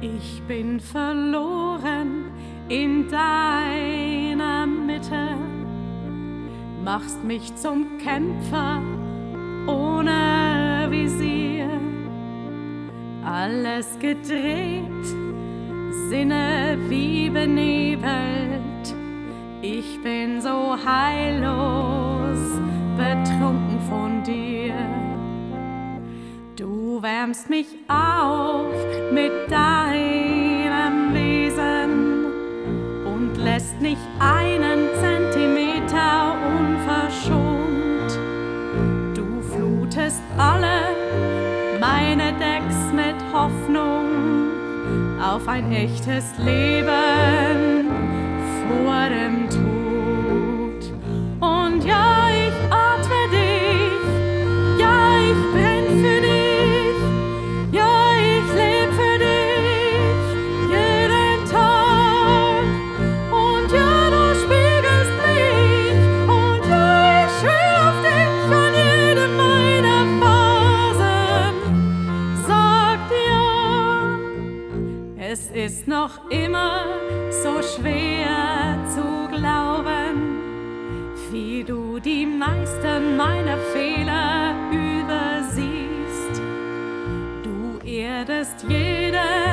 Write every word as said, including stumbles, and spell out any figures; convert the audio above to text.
Ich bin verloren in deiner Mitte, machst mich zum Kämpfer ohne Visier. Alles gedreht, Sinne wie benebelt. Ich bin so heillos betrunken von dir. Du wärmst mich auf mit deinem Wesen und lässt nicht einen Zentimeter unverschont. Du flutest alle meine Decks mit Hoffnung auf ein echtes Leben vor dem Tod. Und ja, ich atme dich, ja, ich brenn für dich, ja, ich leb für dich jeden Tag. Und ja, du spiegelst mich, und ja, ich schwör auf dich an jedem meiner Phasen. Sagt ja, es ist noch immer so schwer zu glauben, wie du die meisten meiner Fehler übersiehst. Du erdest jede